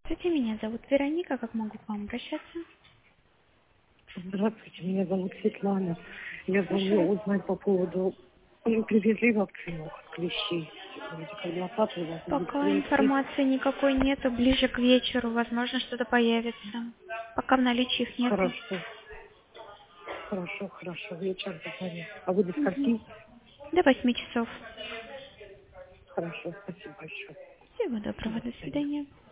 Здравствуйте, меня зовут Вероника. Как могу к вам обращаться? Здравствуйте, меня зовут Светлана. Я Слушаю. звоню узнать по поводу... Привезли вакцину от клещей. Вроде как 20 у вас будет Пока привезти. информации никакой нету. Ближе к вечеру, возможно, что-то появится. Пока в наличии их нету. Хорошо, хорошо. Вечером позвоню. А вы до Мгм. скольки? До 8 часов. Хорошо, спасибо большое. Всего До доброго. До свидания. свидания.